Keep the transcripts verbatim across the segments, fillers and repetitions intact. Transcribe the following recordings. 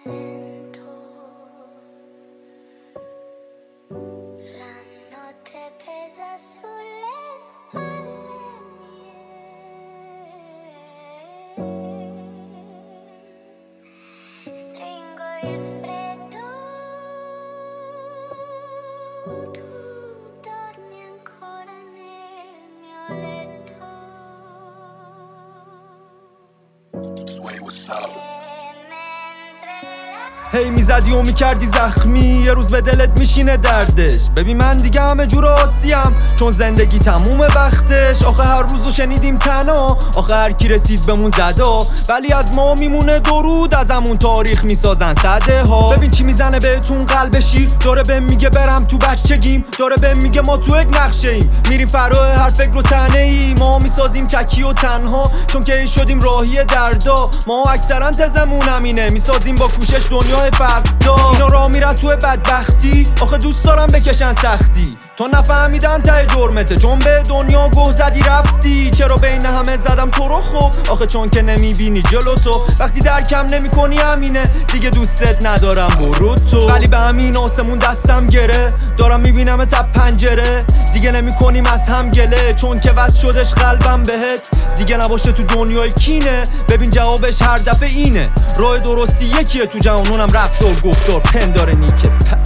هی میزدی و میکردی زخمی، یه روز به دلت میشینه دردش. ببین من دیگه همه جور آسیم، چون زندگی تمومه وقتش. آخه هر روزو شنیدیم تنها، آخه هر کی رسید بمون زدا. ولی از ما میمونه درود، از همون تاریخ میسازن صده ها. ببین چی میزنه بهتون قلب شیر، داره بهم میگه برم تو بچگیم، داره بهم میگه ما تو یک نقشه ایم، میریم فرا هر فکر و تنه ای. ما میسازیم تکی و تنها، چون که شدیم راهی دردا. ما اکثرا تزمون همینه، میسازیم با کوشش دنیا فردا. اینا را میرن تو بدبختی، آخه دوست دارم بکشن سختی. تو نفهمیدن ته جرمته، چون به دنیا گوه زدی رفتی. چرا بین همه زدم تو رو خب؟ آخه چون که نمیبینی جلو تو. وقتی درکم نمیکنی همینه، دیگه دوستت ندارم برو تو. ولی به همین آسمون دستم گره، دارم میبینم تا پنجره. دیگه نمیکنیم از هم گله، چون که وصل شدش قلبم بهت. دیگه نباشه تو دنیای کینه، ببین جوابش هر دفعه اینه. راه درستی یکیه تو جهان، اونم رفتار گفتار پندار نیکه.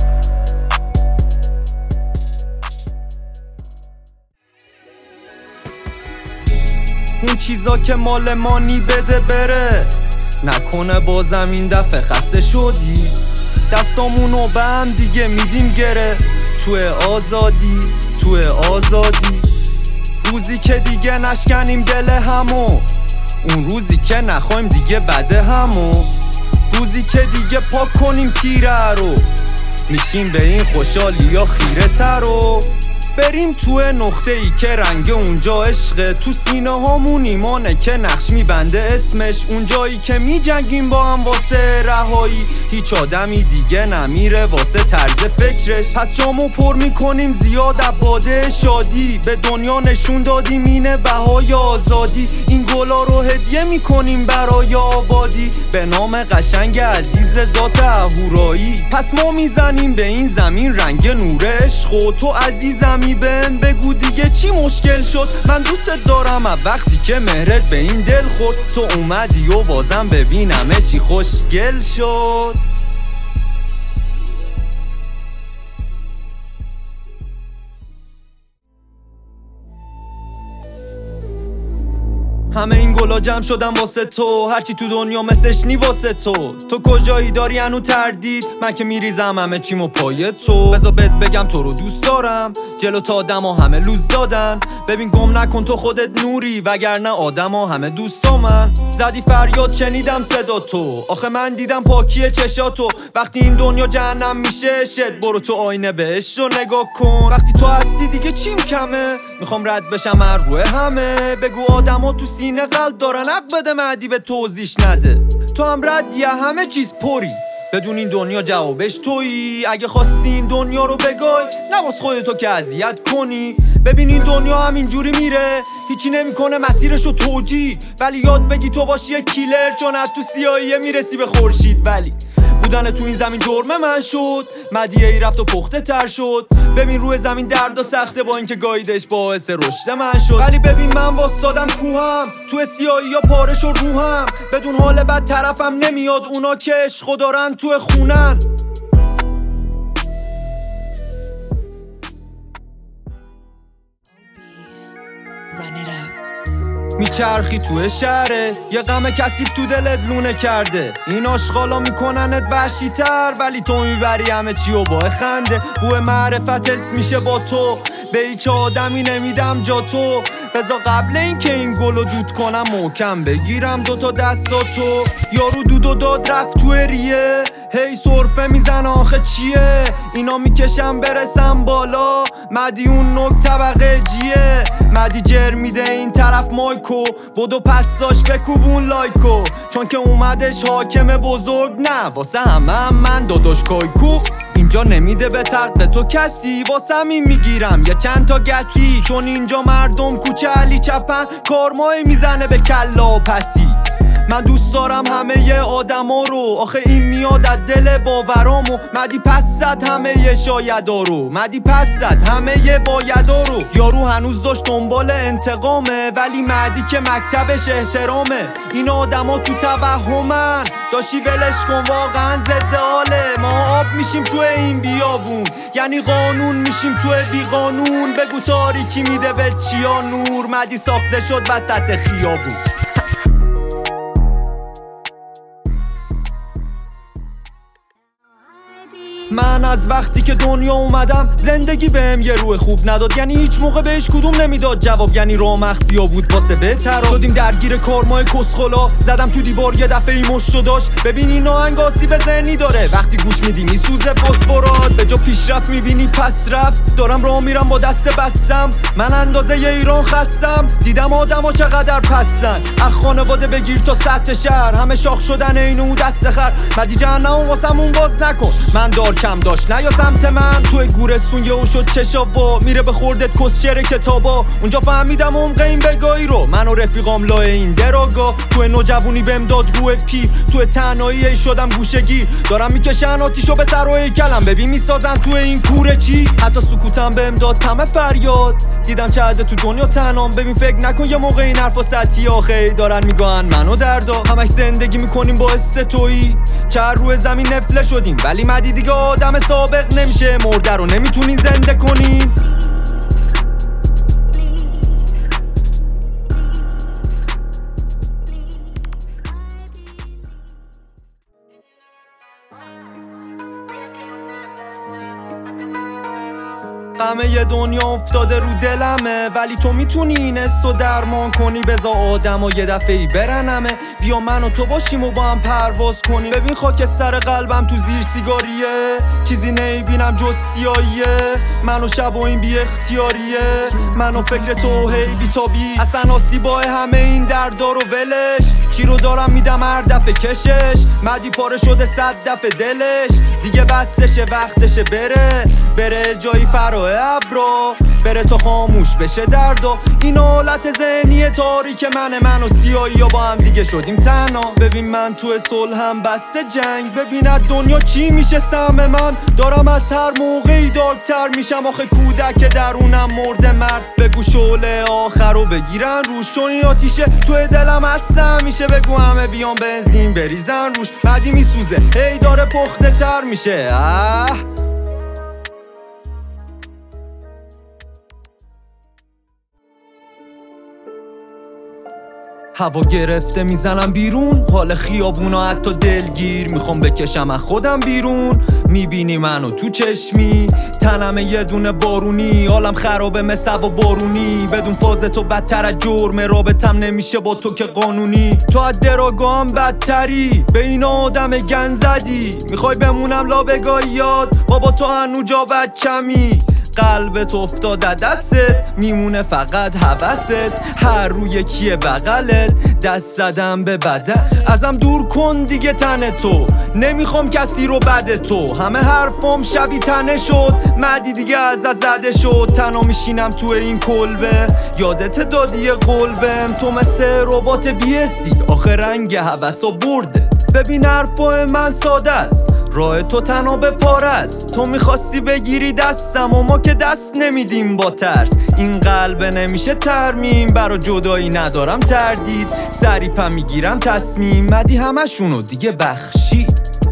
اون چیزا که مال مانی بده بره، نکنه بازم این دفعه خسته شدی. دستامونو به هم دیگه میدیم گره، توی آزادی توی آزادی. روزی که دیگه نشکنیم دل همو، اون روزی که نخوایم دیگه بده همو. روزی که دیگه پاک کنیم تیره رو، میشیم به این خوشحالی یا خیره تر رو. بریم توی نقطه ای که رنگ اونجا عشقه، تو سینه هامون ایمانه که نقش میبنده اسمش. اون جایی که میجنگیم با هم واسه رهایی، هیچ آدمی دیگه نمیره واسه طرز فکرش. پس جامو پر میکنیم زیاد عباده شادی، به دنیا نشون دادیم اینه بهای آزادی. این گلا رو هدیه میکنیم برای آبادی، به نام قشنگ عزیز ذات اهورایی. پس ما میزنیم به این زمین رنگ نور عشق و تو عزیزم بهم بگو دیگه چی مشکل شد. من دوست دارم از وقتی که مهرت به این دل خورد. تو اومدی و بازم ببینمه چی خوشگل شد. همه این گلا جمع شدم واسه تو، هرچی تو دنیا مثلش نی واسه تو. تو کجایی داری هنو تردید، من که میریزم همه چیمو پای تو. بذار بهت بگم تو رو دوست دارم، جلو تا آدم ها همه لوز دادن. ببین گم نکن تو خودت نوری، وگرنه آدم ها همه دوستا من. زدی فریاد شنیدم صدا تو، آخه من دیدم پاکی چشاتو. وقتی این دنیا جهنم میشه شد، برو تو آینه بهش رو نگاه کن. وقتی تو هستی دیگه چیم کمه، میخوام رد بشم هر روی همه. بگو آدم ها تو سینه قلب دارن، حق بده مهدی به توضیحش نده. تو هم ردیه همه چیز پری، بدون این دنیا جوابش تویی. اگه خواستی این دنیا رو بگای، نواز خودتو که اذیت کنی. ببین این دنیا همین جوری میره، هیچی نمیکنه مسیرشو توجی. ولی یاد بگی تو باشی یه کیلر، چون از تو سیاهیه میرسی به خورشید. ولی بودن تو این زمین جرم من شد، مدیه ای رفت و پخته تر شد. ببین روی زمین درد و سخته، با اینکه گایدش باعث رشد من شد. ولی ببین من واسادم کوهم، تو سیاهی یا پارش و روحم. بدون حال بد طرفم نمیاد، اونا که عشقو دارن تو خونن. میچرخی توی شهره، یه غم کثیف تو دلت لونه کرده. این آشغالا میکننت وحشی تر، ولی تو میبری همه چی و با خنده. بوی معرفت حس میشه با تو، به هیچ آدمی نمیدم جا تو. بذار قبل این که این گلو دود کنم محکم بگیرم دوتا دستاتو. یارو دود و داد رفت تو ریه، هی سرفه میزن آخه چیه. اینا میکشم برسم بالا، مدی اون نک طبقه جیه. مدی جر میده این طرف مایکو، بدو پساش بکوبون لایکو. چون که اومدش حاکم بزرگ، نه واسه همه هم من داداش کایکو. اینجا نمیده به تقه تو کسی، واسه همین میگیرم یه چند تا گسی. چون اینجا مردم کوچه علی چپن، کارمای میزنه به کلا پسی. من دوست دارم همه ی آدما رو، آخه این میاد از دل باورامو. مدی پس زد همه ی شایدا رو، مدی پس زد همه ی بایدا رو. یارو هنوز داشت دنبال انتقامه، ولی مدی که مکتبش احترامه. این آدما تو توهمن، داشی ولش کن واقعا ضد حاله. ما آب میشیم تو این بیابون، یعنی قانون میشیم تو بی قانون. بگو تاریکی میده به چیا نور، مدی ساخته شد وسط خیابون. من از وقتی که دنیا اومدم زندگی بهم یه روح خوب نداد، یعنی هیچ موقع بهش کدوم نمیداد جواب، یعنی راه مخفیا بود واسه بهترا. شدیم درگیر کارمای کسخلا، زدم تو دیوار یه دفعه ای مشتو داشت. ببین این آهنگ آسیب ذهنی داره، وقتی گوش میدی میسوزه فسفرات. به جا پیشرفت میبینی پس رفت، دارم راه میرم با دست بستم. من اندازه ی ایران خستم، دیدم آدما چقدر پستن. از خانواده بگیر تا سطح شهر، همه شاخ شدن اینو دست خر. مدی جهنم واسمون باز نکن، من دار کم داشت نه یا سمت من. توی گورستون یهو شد چشاوا، میره به خوردت کسچر کتابا. اونجا فهمیدم عمق این بگاهی رو، من و رفیقام لای این دراگا. توی نوجوانی بهم داد روی پیر، توی تنهایی شدم گوشگی. دارم میکشن آتیشو به سر و هیکلم، ببین میسازن توی این کوره چی. حتی سکوتم بهم داد طعم فریاد، دیدم چه عده تو دنیا تنام. ببین فکر نکن یه موقع این حرفا سطحی آخه دارن میگن منو دردا. همش زندگی میکنیم با حس تویی، چه روی زمین نفله شدیم، ولی مدی دیگه آدم سابق نمیشه. مرده رو نمیتونین زنده کنین. همه ی دنیا افتاده رو دلمه، ولی تو میتونی این حسو درمان کنی. بذار آدم و یه دفعه ای برنمه، بیا من و تو باشیم و با هم پرواز کنیم. ببین خاک سر قلبم تو زیر سیگاریه، چیزی نمیبینم جز سیاهیه. من و شب و این بی اختیاریه، من و فکر تو هی بی تا بی. اصلا آسیبای همه این دردا رو ولش، کی رو دارم میدم هر دفعه کشش. مدی پاره شده صد دفعه دلش، دیگه بسشه وقتشه بره. بره جایی فراه ابرا، بره تا خاموش بشه دردا. این حالت ذهنی تاریک منه، من و سیاهی با هم دیگه شدیم تنها. ببین من تو صلحم بسته جنگ، ببین دنیا چی میشه سهم من. دارم از هر موقعی دارکتر میشم، آخه کودک درونم مرده مرد. بگو شعله آخر رو بگیرن روش، چون این آتیشه توی دلم هستم میشه. بگو همه بیان بنزین بریزن روش، بعدی میسوزه هی داره پخته تر میشه. اه هوا گرفته میزنم بیرون، حال خیابونا حتی دلگیر. میخوام بکشم از خودم بیرون، میبینی منو تو چشمی. تنم یه دونه بارونی، حالم خرابه مثل و بارونی. بدون فاز تو بدتر از جرم، رابطم نمیشه با تو که قانونی. تو از دراگام بدتری، به این آدم گن زدی. میخوای بمونم لابگاه یاد، بابا تو هنو جا بچمی. قلبت افتاده دستت، میمونه فقط حوست. هر روی کیه بغلت، دست زدم به بدن. ازم دور کن دیگه تن تو، نمیخوام کسی رو بده تو. همه حرفام شبی تنه شد، مدی دیگه از زده شد. تنها میشینم تو این کلبه، یادت دادی یه قلبم. تو مثل ربات بیسی، آخه رنگ حوثا برده. ببین حرفای من ساده است، راه تو تنها به پاره است. تو میخواستی بگیری دستم و ما که دست نمیدیم با ترس. این قلب نمیشه ترمیم، برا جدایی ندارم تردید. سری پا میگیرم تصمیم، مدی همشونو دیگه بخشی.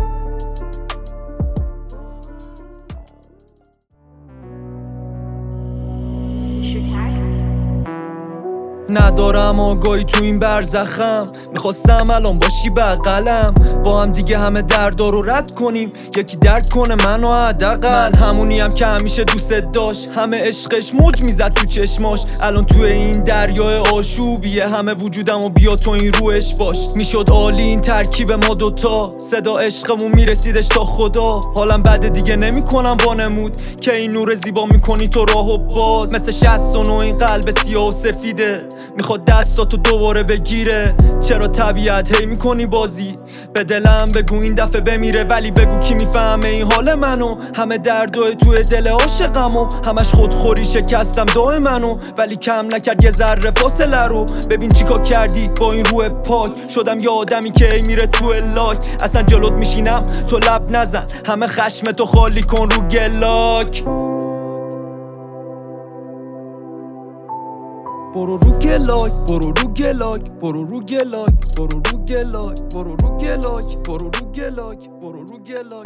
ندارم آگاهی تو این برزخم، میخواستم الان باشی بغلم. با هم دیگه همه دردا رو رد کنیم، یکی درک کنه منو حداقل. من همونیم که همیشه دوست داشت، همه عشقش موج میزد تو چشماش. الان توی این دریای آشوبیه، همه وجودم و بیا تو این روش باش. میشد عالی این ترکیب ما دوتا، صدا عشقمون میرسیدش تا خدا. حالم بده دیگه نمیکنم وانمود، که این نور زیبا میکنی تو راهو باز. مثل شصت و نه این قلب سیاه و سفیده، میخواد دستاتو دوباره بگیره. چرا طبیعت هی میکنی بازی؟ به دلم بگو این دفعه بمیره، ولی بگو کی میفهمه این حال منو؟ همه دردای توی دل عاشقمو، همش خودخوری شکستم دای منو، ولی کم نکرد یه ذره فاصله رو. ببین چیکار کردی با این روح پاک، شدم یه آدمی که ای میره تو لاک. اصلا جلوت میشینم تو لب نزن، همه خشم تو خالی کن رو گلاک. برو رو گلاک، برو رو گلاک، برو رو گلاک، برو رو گلاک، برو رو گلاک، برو رو گلاک، برو رو گلاک.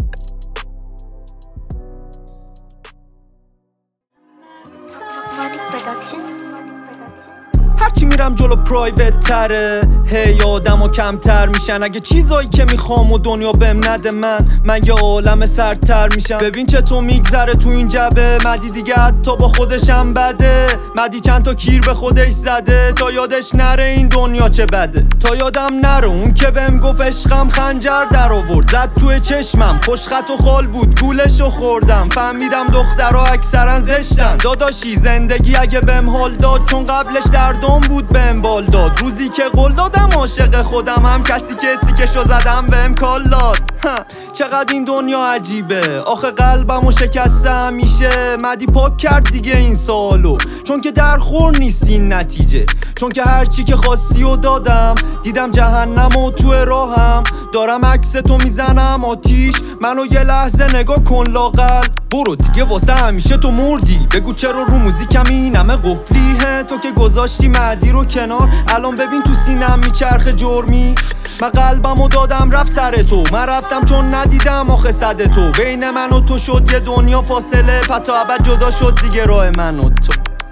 هرچی میرم جلو پرایوت تره، هی آدم کمتر میشن. اگه چیزایی که میخوام و دنیا بهم نده، من من یه عالم سرتر میشم. ببین چطور میگذره تو این جبه، مدی دیگه حتی با خودشم بده. مدی چند تا کیر به خودش زده تا یادش نره این دنیا چه بده. تا یادم نره اون که بهم گفت عشقم خنجر در آورد، زد توی چشمم خوشخط و خال بود گولشو خوردم. فهمیدم دخترها اکثرا زشتن. داداشی زندگی اگه بهم حال داد، چون قبلش دردم بود بهم بال داد. روزی که قول دادم عاشق خودم، هم کسی که سیکشو زدم بهم کال داد. چقدر این دنیا عجیبه، آخه قلبمو شکسته همیشه. مدی پاک کرد دیگه این سالو، چون که در خور نیست این نتیجه. چون که هرچی که خواستی و دادم، دیدم جهنم و تو راهم. دارم عکس تو میزنم آتیش، منو یه لحظه نگاه کن لاقل. برو دیگه واسه همیشه تو مردی، بگو چرا رو موزیکم این همه قفلی؟ هه تو که گذاشتی مهدی رو کنار، الان ببین تو سینم میچرخه جرمی. من قلبمو دادم رفت سر تو، من رفتم چون ندیدم آخه صد تو. بین من و تو شد یه دنیا فاصله، پس تا ابد جدا شد دیگه راه من و تو.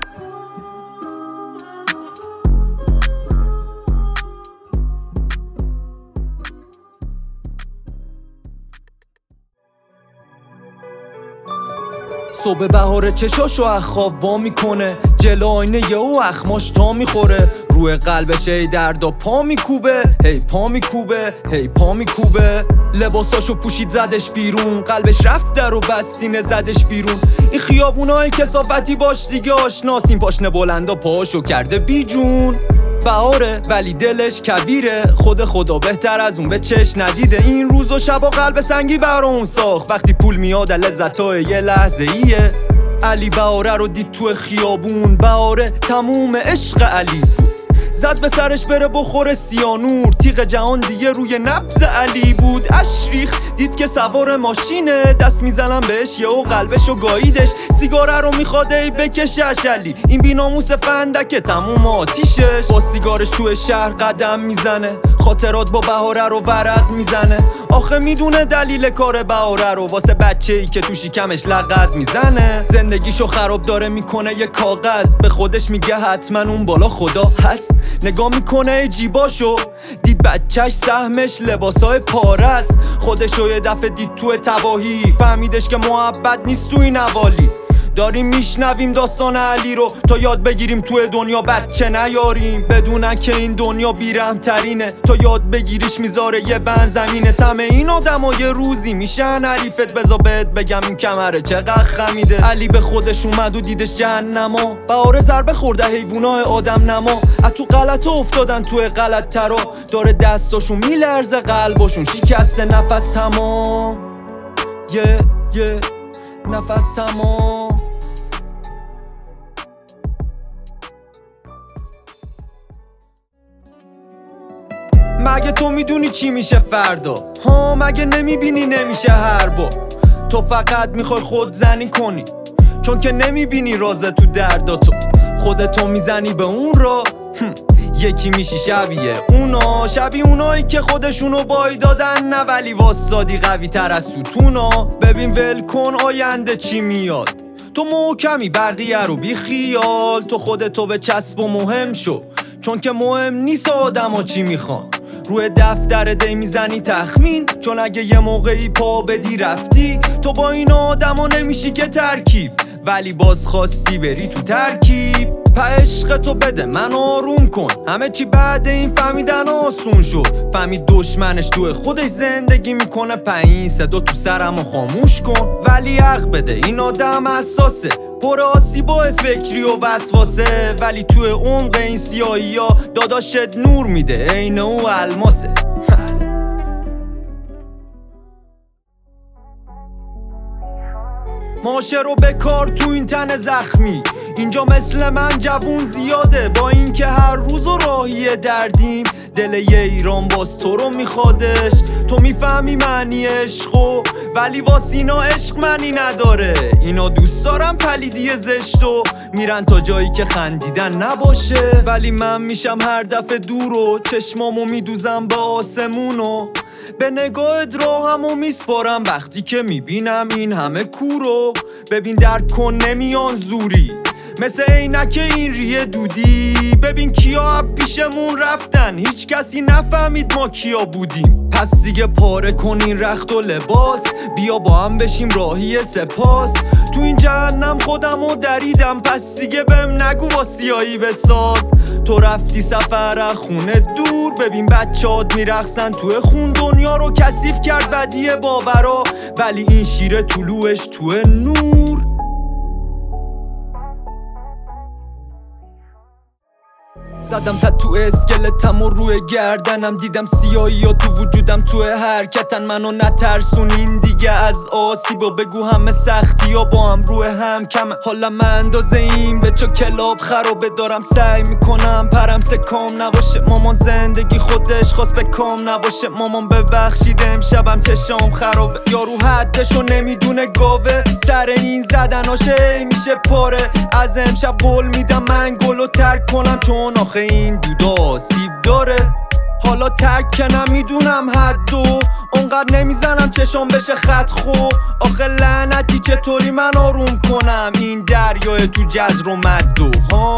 صبح بهاره چشاشو اخواب وا میکنه، جلو آینه یهو اخماش تا میخوره. روی قلبش ای دردا پا میکوبه، هی پا میکوبه، هی پا میکوبه. لباساشو پوشید زدش بیرون، قلبش رفت در و بستینه زدش بیرون. این خیابونای کثافتی باش دیگه آشناس، این پاشنه بلندا پاشو کرده بیجون. بهاره ولی دلش کبیره، خود خدا بهتر از اون به چش ندیده. این روز و شب و قلب سنگی برا اون ساخت، وقتی پول میاد لذتای یه لحظه ایه. علی بهاره رو دید تو خیابون، بهاره تموم عشق علی بود. زد به سرش بره بخوره سیانور، تیغ جهان دیگه روی نبض علی بود. اشریخ دید که سوار ماشینه، دست میزنم بهش یهو قلبشو گاییدش. سیگاره رو میخواد ای بکشش علی، این بیناموس فندک تموم آتیشش. با سیگارش توی شهر قدم میزنه، خاطرات با بهاره رو ورق میزنه. آخه میدونه دلیل کار بهاره رو، واسه بچه‌ای که تو شکمش لغت میزنه. زندگیشو خراب داره میکنه یه کاغذ، به خودش میگه حتما اون بالا خدا هست. نگاه میکنه جیباشو، دید بچهش سهمش لباسای پارس. خودشو یه دفعه دید تو تباهی، فهمیدش که محبت نیست تو این حوالی. داریم میشنویم داستان علی رو تا یاد بگیریم توی دنیا بچه نیاریم. بدونن که این دنیا بیرحم ترینه، تا یاد بگیریش میذاره یه بند زمینه. تمه این آدم ها یه روزی میشن حریفت، بذار بهت بگم این کمره چقدر خمیده. علی به خودش اومد و دیدش جهنما، بهاره ضربه خورده حیوانای آدم نما. از تو غلطا افتادن توی غلط ترا، داره دستاشون میلرزه قلباشون شکسته. نفس تمام یه یه نفس تمام. مگه تو میدونی چی میشه فردا؟ ها مگه نمیبینی نمیشه هر با. تو فقط میخوای خود زنی کنی، چون که نمیبینی رازه تو درداتو. خودتو میزنی به اون را، یکی میشی شبیه اونا. شبیه اونایی که خودشونو بای دادن، نه ولی واسادی قوی تر از ستونا. ببین ول کن آینده چی میاد، تو محکمی بقیه رو بی خیال. تو خودتو به چسب و مهم شو، چون که مهم نیست آدم ها چی میخوان. روی دفتر دی میزنی تخمین، چون اگه یه موقعی پا بدی رفتی. تو با این آدم ها نمیشی که ترکیب، ولی باز خواستی بری تو ترکیب. پا عشق تو بده من آروم کن، همه چی بعد این فهمیدن آسون شد. فهمید دشمنش توی خودش زندگی میکنه، پا این صدا تو سرمو خاموش کن. ولی حق بده این آدم حساسه، پر آسیبای فکری و وسواسه، ولی توی عمق این سیاهی ها داداشت نور میده عین او الماسه. ماشه رو بکار تو این تن زخمی، اینجا مثل من جوون زیاده، با اینکه هر روز و راهی دردیم، دل یه ایران باز تو رو میخوادش. تو میفهمی معنی عشقو، ولی واسینا عشق معنی نداره. اینا دوست دارم پلیدی زشتو، میرن تا جایی که خندیدن نباشه، ولی من میشم هر دفعه دورو، چشمامو میدوزم به آسمونو، به نگاهت راهمو میسپارم وقتی که میبینم این همه کورو. ببین درک کن نمیان زوری، مثل عینک این ریه دودی. ببین کیا پیشمون رفتن، هیچ کسی نفهمید ما کیا بودیم. پس دیگه پاره کن این رخت و لباس، بیا با هم بشیم راهی سپاس. تو این جهنم خودمو دریدم، پس دیگه بهم نگو با سیاهی بساز. تو رفتی سفر خونه دور، ببین بچه‌هات میرقصن توی خون. دنیا رو کثیف کرد بدی باورا، ولی این شیر طلوعش توی نور. زدم تتو اسکلتم و روی گردنم، دیدم سیاهی ها تو وجودم توی حرکتن. منو نترسونین دیگه از آسیب و بگو همه سختی ها با هم روی هم کم. حالا من اندازه این به چا کلاب خرابه، دارم سعی میکنم پرم سکام نباشه. مامان زندگی خودش خواست به کام نباشه، مامان ببخشید امشبم چشام خرابه. یارو حدشو نمیدونه گاوه، سر این زدناشه میشه پاره. از امشب قول میدم من گلو ترک کنم، چون آخه این دودا سیب داره. حالا ترک که نمیدونم حدو، اونقدر نمیزنم چشام بشه خط خو. آخه لعنتی چطوری من آروم کنم این دریای تو جزر و مدو ها.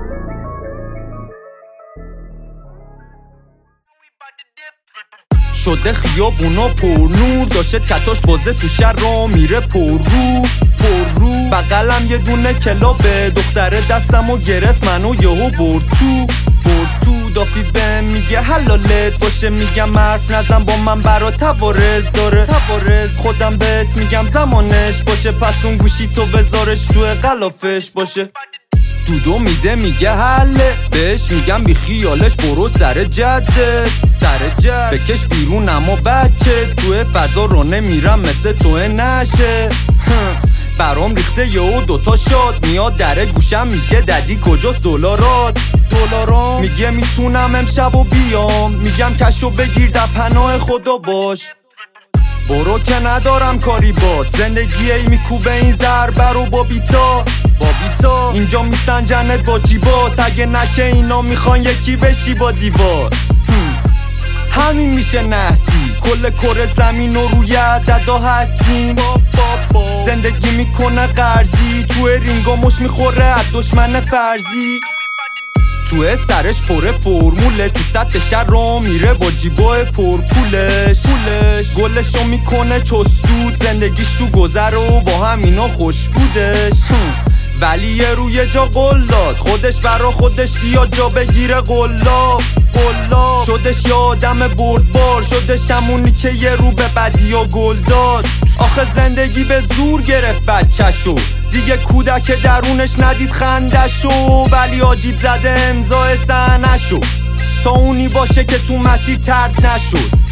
شده خیابونا پر نور، داشته کتاش بازه تو شهر را میره پر رو پر رو. بغلم یه دونه کلابه، دختره دستمو گرفت منو یهو برد تو برد تو. دافی بهم میگه حلالت باشه، میگم حرف نزن با من برا توارز داره توارز. خودم بهت میگم زمانش باشه، پس اون گوشی تو بذارش توی غلافش باشه. دودو میده میگه حله، بهش میگم بی خیالش برو سر جدت سر جد. بکش بیرون اما بچه، توی فضا رو نمیرم مثل توی نشه. برام ریخته یهو دوتا شاد، میاد در گوشم میگه ددی کجاست دلارات دلارام. میگه میتونم امشب و بیام، میگم کشو بگیر در پناه خدا باش. برو که ندارم کاری باد، زندگی ای میکوبه این ضربه رو با بیتا با بیتا. اینجا میسنجنت با جیبات، اگه نکه اینا میخوان یکی بشی با دیوار. همین میشه نحسی، کل کره زمین و روی عددا هستیم. زندگی میکنه قرضی، توی رینگا مش میخوره از دشمن فرضی. توی سرش پره فرموله، تو سطح شهر را میره با جیبای پر پولش پولش. گلشو میکنه چستود، زندگیش تو گذره و با همینا خوش بودش. ولی یه روی جا قول داد، خودش برا خودش بیا جا بگیره قلاب قلاب. شدش یه آدم بردبار، شدش همونی که یه رو به بدیا گل داد. آخه زندگی به زور گرفت بچه‌شو، دیگه کودک درونش ندید خندشو. ولی آجید زده امضای صحنه‌شو، تا اونی باشه که تو مسیر ترد نشد.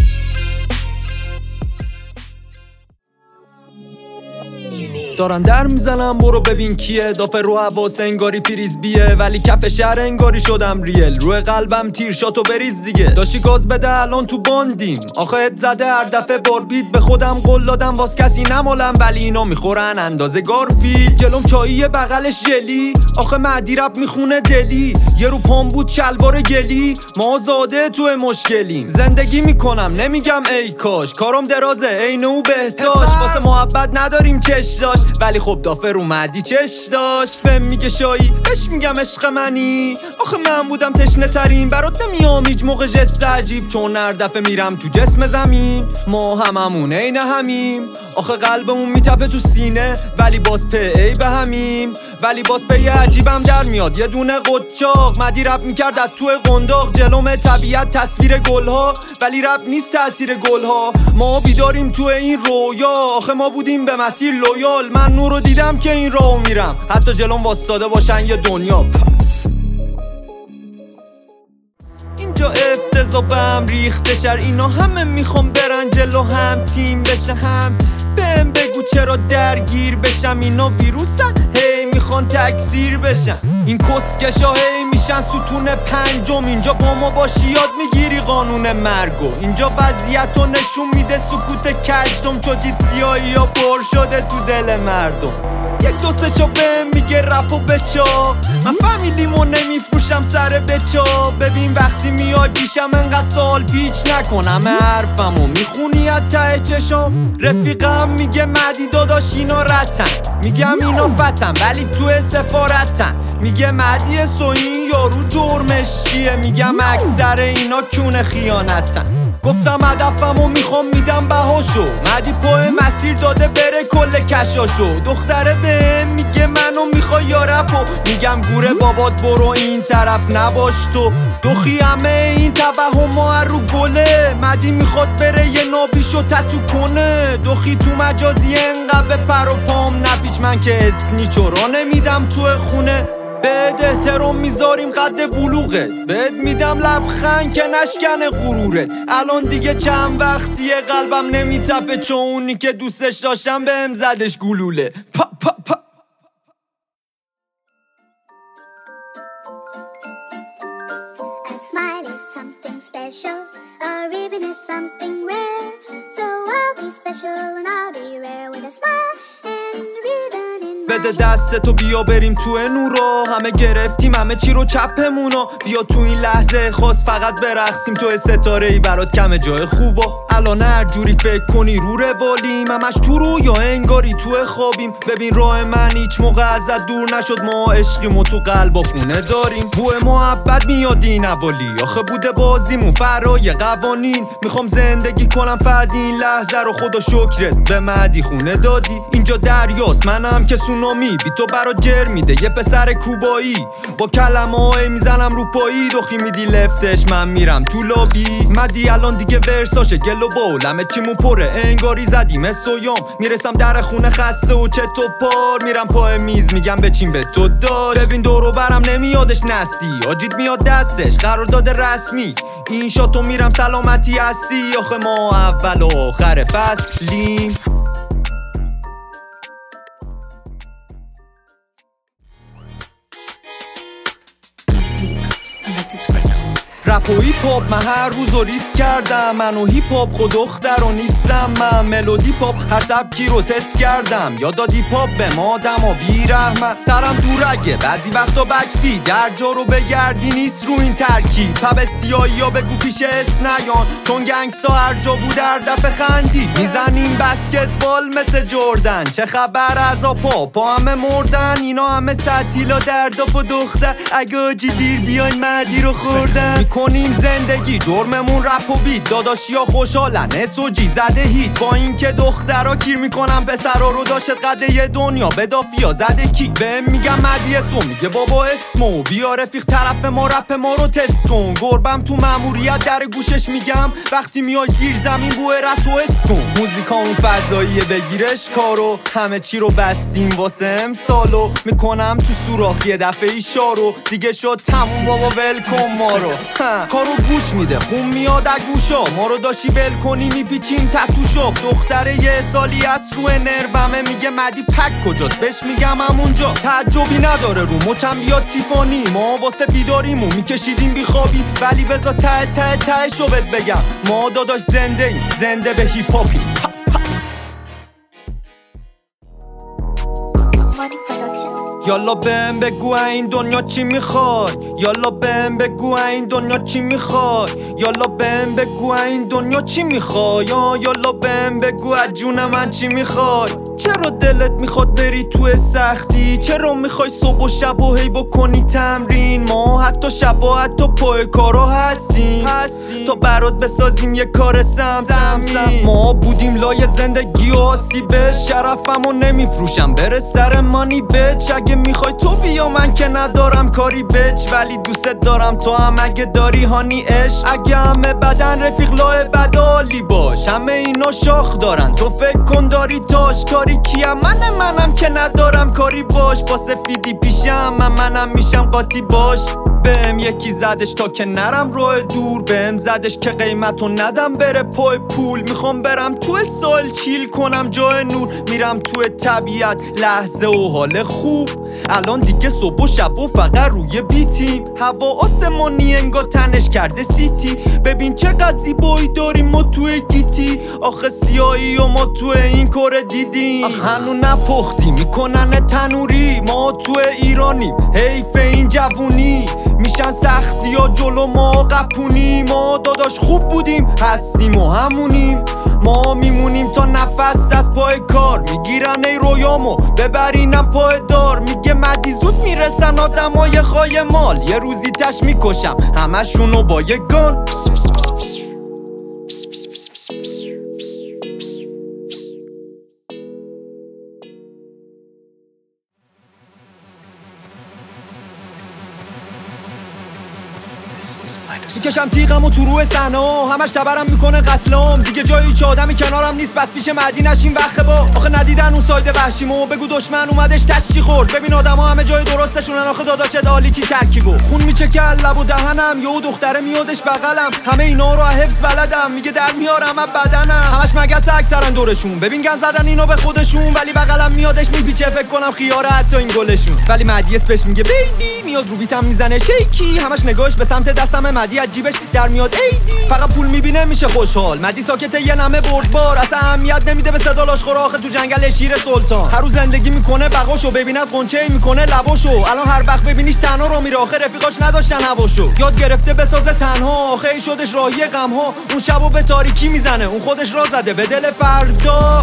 دارن در میزنم برو ببین کیه، دافه رو حواس انگاری فریز بیه، ولی کف شهر انگاری شدم ریل. روی قلبم تیر شاتو بریز دیگه، داشتی گاز بده الان تو باندیم. آخه ات زده هر دفعه باربید، به خودم قول دادم واس کسی نمالم، ولی اینا میخورن اندازه گارفیل. جلوم چایی بغلش جلی، آخه مهدی رپ میخونه دلی. یه رو پام بود شلوار گلی، ما زاده تو مشکلیم. زندگی میکنم نمیگم ای کاش، کارم درازه عین او بهداش. واسه محبت نداریم چش داشت، ولی خب دافر اومدی چش داشت. بهم میگه شایی، بهش میگم عشق منی. آخه من بودم تشنه ترین، برات نمیام هیچ موقع جست عجیب، چون هر دفعه میرم تو جسم زمین. ما هممون عین همیم، آخه قلبمون میتپه تو سینه، ولی باز په ای به همیم. ولی باز په یه عجیبم در میاد، یه دونه قچاق مدی رپ میکرد از توی قنداق. جلوم طبیعت تصویر گلها، ولی رپ نیست تاثیر گلها. ما بیداریم تو این رویا، آخه ما بودیم به مسیر لویال. من نورو دیدم که این راهو میرم، حتی جلوم واسطاده باشن یه دنیا. اینجا افتضاح به هم ریخته شر، اینا همه میخوام برن جلو، هم تیم بشه هم بهم بگو چرا درگیر بشم. اینا ویروسن هی میخوان تکثیر بشن، این کسکشا هی میشن ستون پنجم. اینجا با ما باشی یاد میگیری قانون مرگو، اینجا وضعیتو نشون میده سکوت کجدم. چو دید سیاهی ها پر شده تو دل مردم، یک دو سه چا بهم میگه رپ و بچا، من فامیلیمو نمیفروشم سر بچا. ببین وقتی میای پیشم انقدر سال پیچ نکنم حرفمو میخونی از ته چشم. رفیقم میگه مدی داداش اینا رتن، میگم اینا فتن ولی تو سفارتن. میگه مدی سو این یارو جرمش چیه، میگم اکثر اینا کونه خیانتن. گفتم هدفمو میخوام میدم بهاشو، مدی پای مسیر داده بره کل کشاشو. دختره بهم میگه منو میخوای یا رپو، میگم گوره بابات برو این طرف نباش تو. دخی همه این توهما رو گله، مدی میخواد بره یه نابیشو تتو کنه. دخی تو مجازی انقدر به پر و پام نپیچ، من که اسنی چورا نمیدم تو خونه. بهت احترام میذاریم قد بلوغت، بهت میدم لبخند که نشکنه غرورت. الان دیگه چند وقتیه قلبم نمیتپه، چون اونی که دوستش داشتم بهم زدش گلوله. پا پا پا A smile is something special, a ribbon is something rare. So I'll be special and I'll be rare with a smile and a ribbon in my بده دستتو بیا بریم تو نورا، همه گرفتیم همه چی رو چپمونو. بیا تو این لحظه خاص فقط برقصیم، تو ستاره ای برات کم جای خوبا. الان هر جوری فکر کنی رو روالیم، همش تو رو یا انگاری تو خوابیم. ببین راه من هیچ موقع ازت دور نشد، ما عشقیم و تو قلب و خونه داریم. بوی محبت میاد این اولی، آخه بوده بازیمون فرای قوانین. میخوام زندگی کنم فقط این لحظه رو، خدا شکرت به مدی خونه دادی. اینجا دریاست منم که سونامی، بی تو برا جر میده یه پسر کوبایی. با کلمه های میزنم رو پایی، دخی میدی لفتش من میرم تو لابی. مدی الان دیگه ورساشه گل و بول، همه چیمون پره انگاری زدیم سویام. میرسم در خونه خسته و چت و پار، میرم پای میز میگم بچین به تو دار. ببین دورو برم نمیادش نستی، آجید میاد دستش قرارداد رسمی. این شاتو میرم سلامتی هستی، آخه ما اول و آخر فصلیم. رپ و هیپ هاپ من هر روز رو ریس کردم، من و هیپ هاپ خود دختر و نیستم. من ملودی پاپ هر سبکی رو تست کردم، یا دادی پاپ به ما آدم و بیرحمت. سرم دورگه بعضی وقتا بکفی، در جا رو بگردی نیست رو این ترکیب. پب سیایی یا بگو پیش اسنیان، چون گنگسا هر جا بود در دفعه خندی. میزنیم بسکتبال مثل جردن، چه خبر از آپا پا همه مردن. اینا همه ستیلا در داف و دختر، اگه آجی دیر بیاین مدی رو خوردن. کنیم زندگی جرممون رپ و بیت، داداشیا خوشحالن اسوجی زده هیت. با این که دخترا کیر میکنم پسرا رو، داشت قده یه دنیا به دافیا زده کی. بهم میگم مدی اسو، میگه بابا اسمو بیا رفیق طرف ما رپ ما رو تست کن. گربم تو ماموریت در گوشش میگم، وقتی میای زیر زمین بوه رت و اسکن. موزیکامون فضاییه بگیرش کارو، همه چی رو بستیم واسه امسالو. میکنم تو سوراخ یه دفعه ایشارو، دیگه شد تموم بابا ول کن ما رو. کارو گوش میده خون میاد اگوشا، ما رو داشی ول کنی میپیچیم تتوشا. دختره یه سالی از رو نرومه، میگه مدی پک کجاست، بهش میگم همونجا. تعجبی نداره رو مچم بیاد تیفانی، ما واسه بیداریمو میکشیدیم بیخوابی. ولی بذار ته ته ته شو بهت بگم، ما داداش زنده ایم، زنده به هیپ هاپی. یالا بهم بگو این دنیا چی میخوای، یالا بهم بگو این دنیا چی میخوای، یالا بهم بگو این دنیا چی میخوای، یالا بهم بگو از جون من چی میخوای. چرا دلت میخواد بری تو سختی، چرا میخوای صبح و شب و هی بکنی تمرین. ما حتی شبا حتی پای کارا هستیم، هستیم تا برات بسازیم یه کار سم سم سم. ما بودیم لای زندگی و آسیبه، شرفمو نمیفروشم بره سر مانی بچ. اگه میخوای تو بیا من که ندارم کاری بچ، ولی دوست دارم تو هم اگه داری هانی اش. اگه همه بدن رفیق لای بدالی باش، باش، همه اینا شاخ دارن. تو فکر کن داری تاج، کاری کیم؟ من منم که ندارم کاری باش. با سفیدی پیشم من منم میشم قاطی باش. بهم یکی زدش تا که نرم راه دور، بهم زدش که قیمتو ندم بره پای پول. میخوام برم تو سال چیل کنم جای نور، میرم تو طبیعت لحظه و حال خوب. الان دیگه صبح و شب و فقط روی بیتیم، هوا آسمانی انگار تنش کرده سیتی. ببین چه زیبایی داریم ما توی گیتی، آخه سیاهی و ما توی این کار دیدیم. آخه هنو نپختی میکنن تنوری، ما توی ایرانیم حیف این جوونی. میشن سختی ها جلو ما قپونی، ما داداش خوب بودیم هستیم و همونیم. ما میمونیم تا نفس از پای کار، میگیرن ای رویامو ببرینم پای دار. میگه مدی زود میرسن آدمای خای مال، یه روزی تش میکشم همشونو با یه گان. میکشم تیغم و تو روی سنا، همش تبرم میکنه قتلام. دیگه جایی هیچ آدمی کنارم نیست، بس پیش مدی نشیم وقت با. آخه ندیدن اون ساید وحشیمو، بگو دشمن اومدش تشی خورد. ببین آدما همه جای درستشونن، آخه داداش دالی چی ترکیبو. خون میچکه لب و دهنم، یهو دختره میادش بغلم. همه اینا رو حفظ بلدم، میگه در میارم از بدنم. همش مگس اکثرا دورشون، ببین گن زدن اینو به خودشون. ولی بغلم میادش میپیچه، فکر کنم خیاره حتی این گلشون. ولی مدی اسمش میگه بیبی، میاد رو بیتم میزنه شیکی. همش نگاهش به سمت دستم، مدی جیبش در میاد ایدی. فقط پول میبینه میشه خوشحال، مدی ساکته یه نمه بردبار. اصلا اهمیت نمیده به صدا لاشخور، آخه تو جنگل شیر سلطان. هر روز زندگی میکنه بقاشو، ببیند قنچه میکنه لباشو. الان هر وقت ببینیش تنها رو میره، آخه رفیقاش نداشتن هواشو. یاد گرفته بسازه تنها، آخه ای شدش راهی غمها. اون شبو به تاریکی میزنه، اون خودش را زده به دل فردا.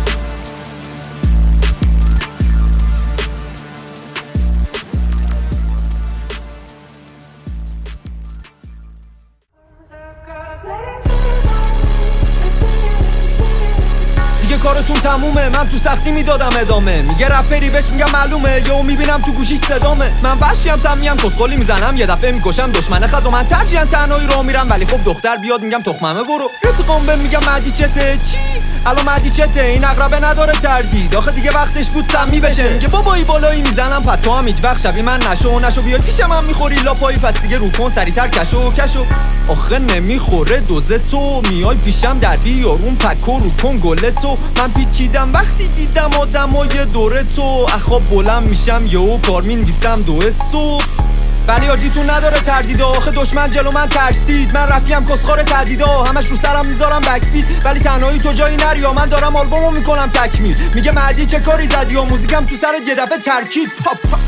کارتون تمومه، من تو سختی میدادم ادامه. میگه رپری بهش میگم معلومه، یهو میبینم تو گوشیش صدامه. من وحشیم سمیم کسخلی میزنم، یه دفعه میکشم دشمن خز و من ترجیحاً تنهایی راه میرم. ولی خب دختر بیاد میگم تخممه برو. رفیقام بهم میگم مدی چته چی؟ الان مدی چته؟ این اقربه نداره تردید، آخه دیگه وقتش بود سمی بشه. میگه بابایی بالایی میزنم پد تو هم هیچ وقت شبیه من نشو نشو. بیای پیش من میخوری لاپایی، پس دیگه رو کن سریعتر کشو کشو. آخه نمیخوره دوزه تو، میای پیشم در بیارون پکو رو کن گله تو. من پیچیدم وقتی دیدم آدمای دوره تو. اخواب بلند میشم یهو کار مینویسم دو صبح. ولی آجیتون نداره تردیده، آخه دشمن جلو من ترسید. من رفیم کسخار تهدیده، همش رو سرم میذارم بکفیت. ولی تنهایی تو جایی نری، من دارم آلبومو میکنم تکمیل. میگه مهدی چه کاری زدی و موزیکم تو سرت یه دفعه ترکید. پاپ پاپ.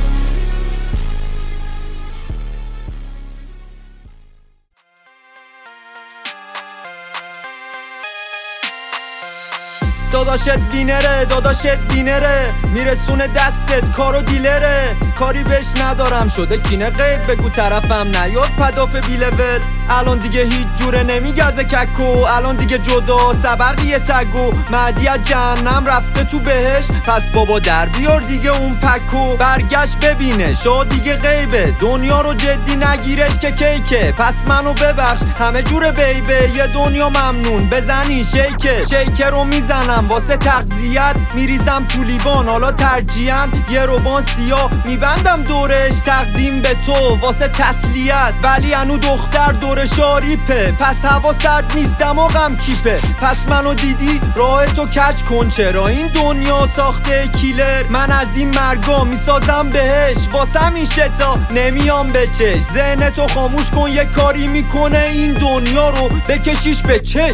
داداشت دینره، داداشت دینره، میرسونه دستت کارو دیلره. کاری بهش ندارم شده کینه غیب، بگو طرفم نیاد پداف بی لول. الان دیگه هیچ جوره نمیگزه ککو، الان دیگه جدا سبقیه تگو. مهدی از جهنم رفته تو بهش، پس بابا در بیار دیگه اون پکو. برگشت ببینه شا دیگه غیبه، دنیا رو جدی نگیرش که کیکه. پس منو ببخش همه جوره بیبه، یه دنیا ممنون بزنی شیکه. شیکه رو میزنم واسه تغذیت، میریزم تو لیوان حالا ترجیحاً یه روبان سیاه میبندم دورش. تقدیم به تو واسه تسلیت، ولی انو دختر دور شاریپه. پس هوا سرد نیست دماغم کیپه. پس منو دیدی راه تو کج کن، چرا این دنیا ساخته کیلر. من از این مرگا میسازم بهش، واسه میشه تا نمیام به چش. ذهنتو خاموش کن، یه کاری میکنه این دنیا رو بکشیش به چش.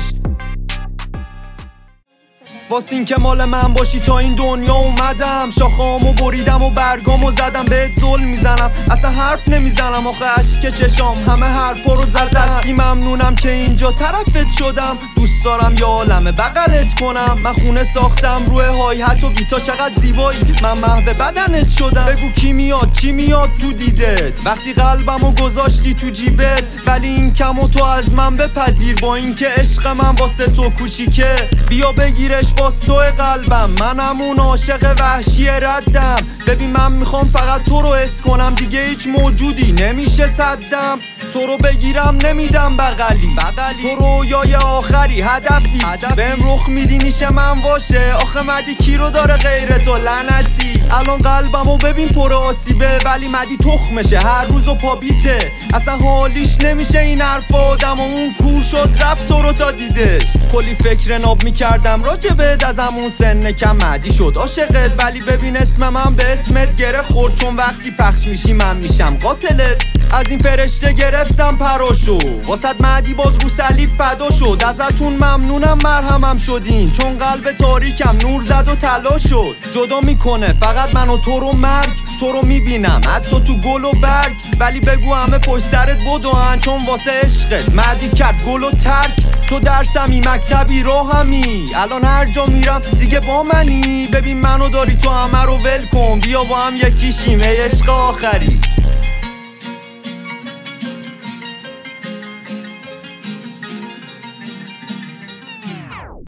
واسه این که مال من باشی تا این دنیا اومدم. شاخامو بریدم و برگامو زدم، بهت ظلم میزنم اصلا حرف نمیزنم. آخه اشک چشام همه حرفا رو زد. دستی ممنونم که اینجا طرفت شدم، دوست دارم یه عالمه بغلت کنم. من خونه ساختم روی های هت و بیتا، چقدر زیبایی من محو بدنت شدم. بگو کی میاد چی میاد تو دیدت، وقتی قلبمو گذاشتی تو جیبت. ولی این کمو تو از من بپذیر، با اینکه عشق من واسه تو کوچیکه. بیا بگیرش واسه قلبم، منم اون عاشق وحشی ردم. ببین من میخوام فقط تو رو حس کنم، دیگه هیچ موجودی نمیشه صدم. تو رو بگیرم نمیدم بغلی تو رویای آخری هدفی بهم رخ میدی میشه من باشه. آخه مدی کی رو داره غیر تو لعنتی؟ الان قلبمو ببین پر آسیبه ولی مدی تخمشه هر روز و پابیته. اصلا حالیش نمیشه این حرف آدم و اون کور شد رفت تو رو تا دیدش. کلی فکر ناب میکردم راجبت از همون سن کم مدی شد عاشقت ولی ببین اسم من به اسمت گره خورد چون وقتی پخش میشی من میشم قاتلت. از این فرشته گرفتم پراشو واسد مدی باز رو صلیب فدا شد. ازتون ممنونم مرهمم شدین چون قلب تاریکم نور زد و طلا شد. جدا میکنه فقط من و تو رو مرگ تو رو میبینم حتی تو گل و برگ ولی بگو همه پشت سرت بدوهن چون واسه عشقت مدی کرد گل و ترک. تو درسمی مکتبی راهمی الان هر جا میرم دیگه با منی. ببین منو داری تو همه رو ول کن بیا با هم یکی شیم ای عشق آخری.